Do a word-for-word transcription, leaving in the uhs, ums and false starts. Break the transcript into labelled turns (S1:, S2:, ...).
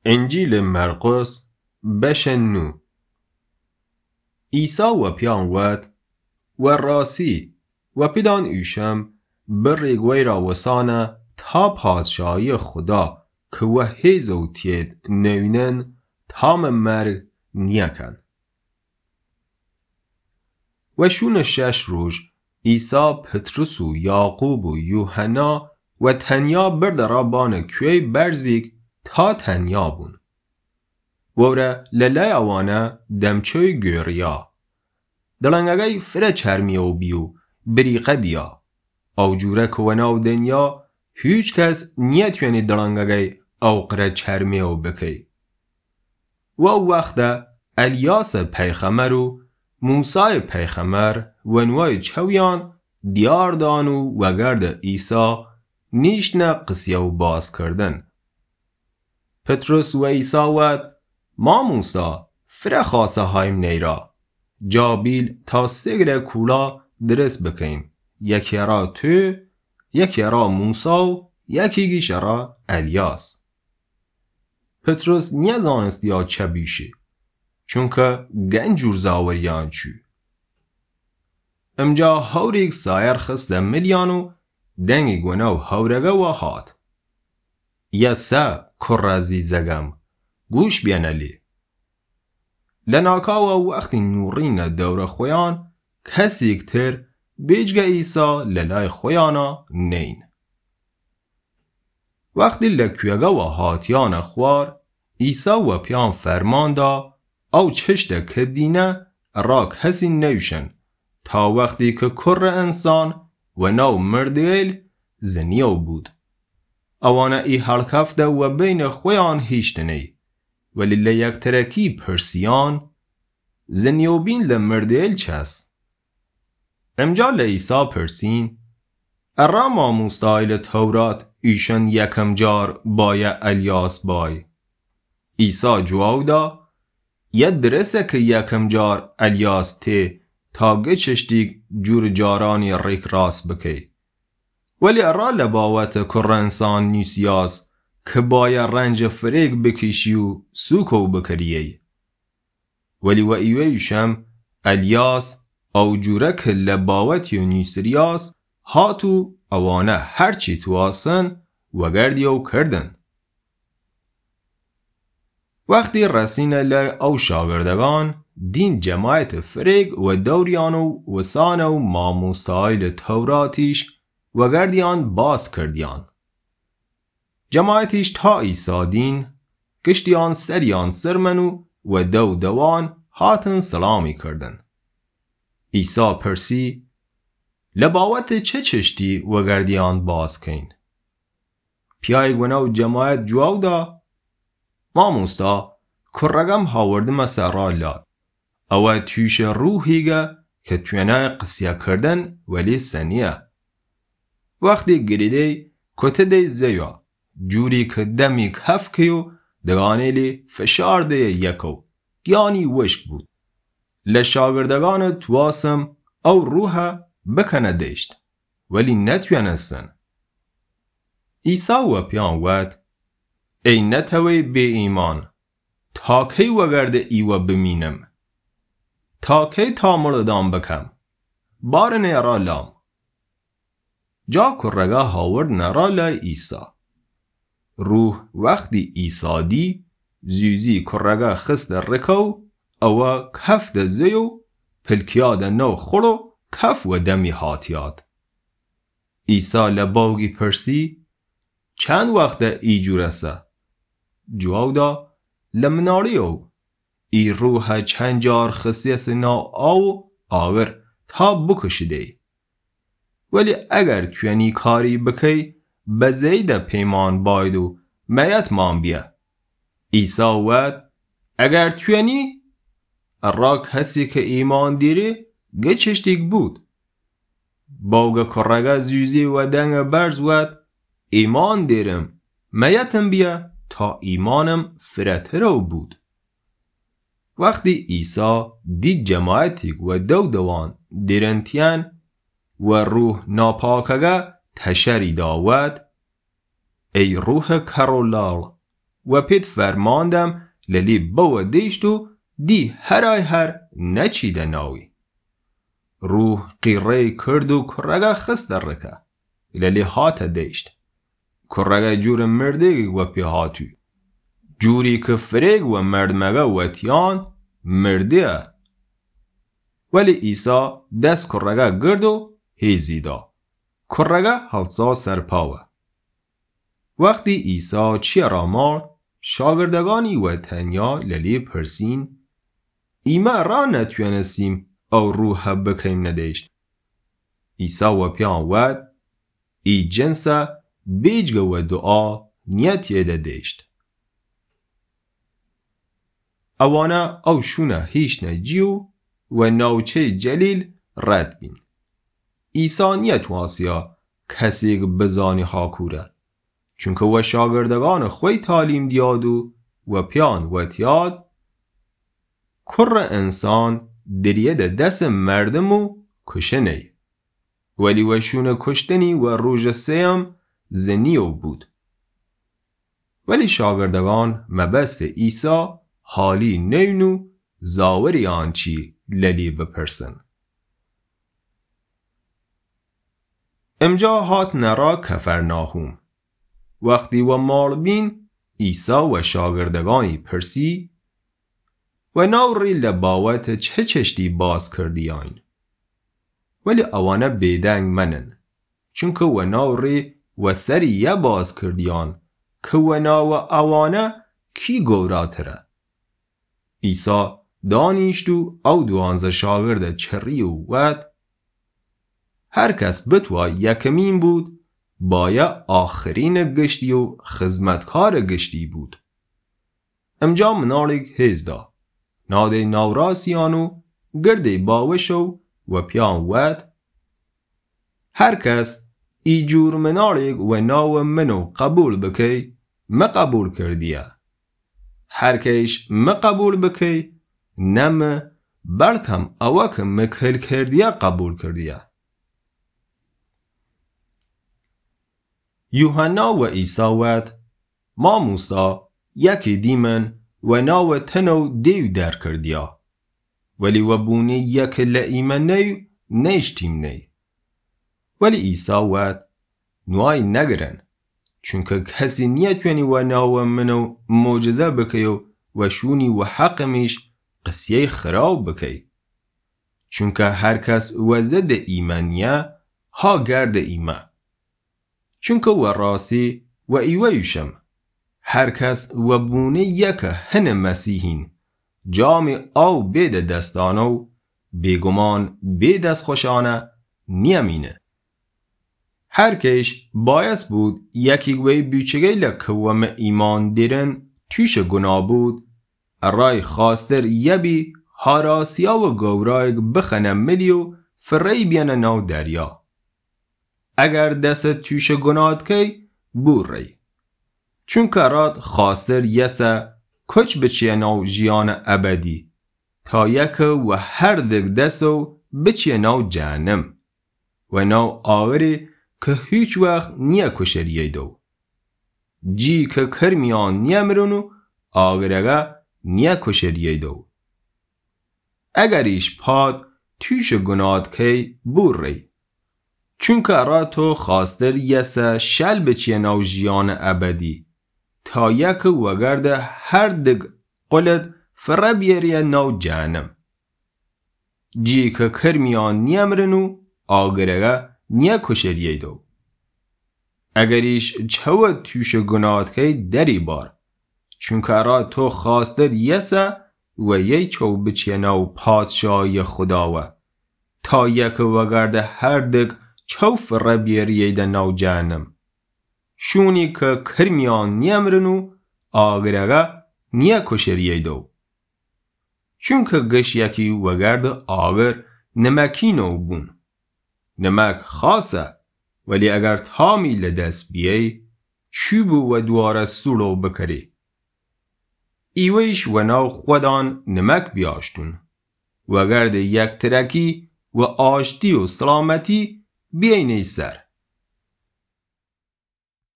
S1: انجیل مرقس بشنو عیسی و پیان ود و راسی و پیدان ایشم برگوی را وسانه تا پادشاهی خدا که و هیزو تید نوینن تام مرگ نیکن. و شون شش روز عیسی پتروس و یعقوب و یوحنا و تنیا بردرا بان کوی برزیک تا تنیا بون. وره للی اوانه دمچوی گوریا. دلنگگی فره چرمی و بیو بریقه دیا. او جوره کواناو دنیا هیچ کس نیتوینی دلنگگی او قره چرمی و بکی. و او وقت الیاس پیغمبر و موسی پیغمبر و نوای چویان دیار دانو و گرد عیسی نیشنه قصیه و باز کردن. پتروس و عیسی ود ما موسی فره خاصه هایم نیرا جابیل تا سگر کولا درست بکیم، یکی را تو، یکی را موسی و یکی گیش را الیاس. پتروس نیزانست یا چه بیشه چونکه گنجور زاوریان چو. امجا هوریک سایر خسته ملیانو دنگی گوناو هورگه و هات. یا سه کرازی زگم گوش بیانلی. لناکا و وقتی نورین دور خویان کسی اکتر بیجگه ایسا للای خویانا نین. وقتی لکویگه و هاتیان خوار ایسا و پیان فرمان دا او چشت کدینه را کسی نیوشن تا وقتی که کر انسان و نو مردیل زنیو بود. اوانه ای حلکفته و بین خویان هیشتنی ولی لیک ترکی پرسیان زنیو بین لمردیل چس. امجا لیسا پرسین ارا ما مستایل تورات ایشن یکم جار بای الیاس بای. عیسی جواب دا یه درسه که یکم جار الیاس تی تا گه چشتیگ جور جارانی ریک راست بکی. ولی ارا لباوت کر انسان نیسیاس که بای رنج فریق بکشی و سوکو بکریه. ولی و ایویشم الیاس او جوره که لباوت یو نیسریاس هاتو اوانه هرچی تو آسن و گردیو کردن. وقتی رسین لی او شاگردگان دین جماعت فریق و دوریانو و سانو ماموستایل توراتیش و گردیان باز کردیان. جماعتیش تا عیسی دین کشتیان سریان سرمنو و دو دوان هاتن سلامی کردن. عیسی پرسی لباوت چه چشتی و گردیان باز کن؟ پیای گوناو جماعت جواب دا ما موستا کرگم هاوردم سرا لاد او توش روحیگه که توینه قصیه کردن ولی سنیه. وقتی گریده کته دی زیوه جوری که دمی کف کیو دگانیلی فشار دی یکو یعنی وشک بود. لشاگردگان تواسم او روحه بکنه دیشت ولی نتوینستن. عیسی و پیان ود ای نتوی بی ایمان تا کی وگرد ایوه بمینم تا کی تا مردان بکم بار نیرا لام. جا کرگه هاورد نرا لای عیسی. روح وقتی عیسی دی زیزی کرگه خست رکو او کف ده زیو پلکیاد نو خورو کف و دمی هاتیاد. عیسی لباوگی پرسی چند وقت ای جورسه؟ جواب دا لمناریو ای روح چند جار خصیص نا آو آور تا بکشیده. ولی اگر توینی کاری بکی بزید پیمان بایدو میت مان بیا. عیسی ود اگر توینی را کسی که ایمان دیره گه چشتیگ بود. باوگه کرگه زیوزی و دنگ برز ود ایمان دیرم میتم بیا تا ایمانم فرترو بود. وقتی عیسی دید جماعتیگ و دو دوان دیرنتین و روح ناپاکگه تشری داود ای روح کرولال و پید فرماندم للی بو دیشت و دی هرای هر نچیده ناوی. روح قیره کرد و کرگا خست رکه. للی هات دیشت. کرگا جور مرده و پی هاتوی. جوری که فریگ و مردمگه و تیان مرده. ولی عیسی دست کرگا گرد و هیزی دا. کرگا حلصا سرپاوه. وقتی عیسی چی را مار، شاگردگانی و تنیا للی پرسین ایما را نتوانستیم او روح بکیم نداشت. عیسی و پیان ود ای جنسه بیجگه و دعا نیت یده داشت. اوانا او شونه هیچ نجیو و نوچه جلیل رد بین. عیسی نیت واسیا کسی بزانی حاکوره. چونکه و شاگردگان خوی تعلیم دیادو و پیان و تیاد کر انسان دریه ده دست مردمو کشنه. ولی وشون کشتنی و روژ سیم زنیو بود. ولی شاگردگان مبست عیسی حالی نینو زاوری آنچی للی بپرسن. امجا هات نرا کفرناهوم. وقتی و مال بین عیسی و شاگردگانی پرسی و نوری لباوت چه چشتی باز کردی آین. ولی اوانه بیدنگ منن چونکه و نوری و سری یه باز کردیان که و ناو اوانه کی گوراتره. عیسی دانیشتو او دوانزه شاگرد چریو ود هر کس بتوا یکمین بود بایا آخرین گشتی و خدمتکار گشتی بود. امجا منالک هزدا ناده نوراسیانو گرده باوشو و پیان ود هر کس ای جور منالک و ناو منو قبول بکی ما قبول کردیه. هر کش ما قبول بکی نم بلکم اوک مکل کردیه قبول کردیه. یوحنا و عیسی ود ما موسی یکی دیمن و ناو تنو دیو در کردیا ولی و بونی یک لئیمن نیو نیشتیم نی. ولی عیسی ود نوای نگرن چونکه کسی نیتونی و ناو منو معجزه بکیو و شونی و حق میش قصیه خراب بکی. چونکه هر کس و زد ایمانیه ها گرد ایمان. چونکه و راسی و ایویشم هر کس و بونه یک هن مسیحین جام او بید دستانو بگمان بید از خوشانه نیمینه. هر کش بایست بود یکی وی بیچگه لکوم ایمان دیرن توش گناه بود رای خواستر یبی هاراسیا و گورایگ بخنه ملیو فری بیانه نو دریا. اگر دست توش گناهت کی بور ری. چون کرات خواستر یسه کچ بچیه نو جیان ابدی تا یک و هر دک دستو بچیه نو جهنم و نو آوری که هیچ وقت نیا کشریه دو. جی که کرمیان نیا مرونو آورگا نیا کشریه دو. اگر ایش پاد توش گناهت کی بور ری. چون که را تو خواستر یسه شل بچیه نو جیان ابدی تا یک وگرد هر دگ قلت فربیریه نو جهنم. جی که کرمیان نیمرنو آگرگه نیا کشریه دو. اگریش چو توش گناهت که دری بار چون که را تو خواستر یسه و یی چو بچیه نو پادشاهی خداوه تا یک وگرد هر دگ چو فربیریه ده نو جهنم. شونی که کرمیان نیمرنو آگرگه نیا کشریه دو. چون که گش یکی وگرد آگر نمکینو بون. نمک خاصه ولی اگر تامی لدست بیای چوبو و دواره سولو بکری. ایویش و نو خودان نمک بیاشتون. وگرد یک ترکی و آشتی و سلامتی بیای سر.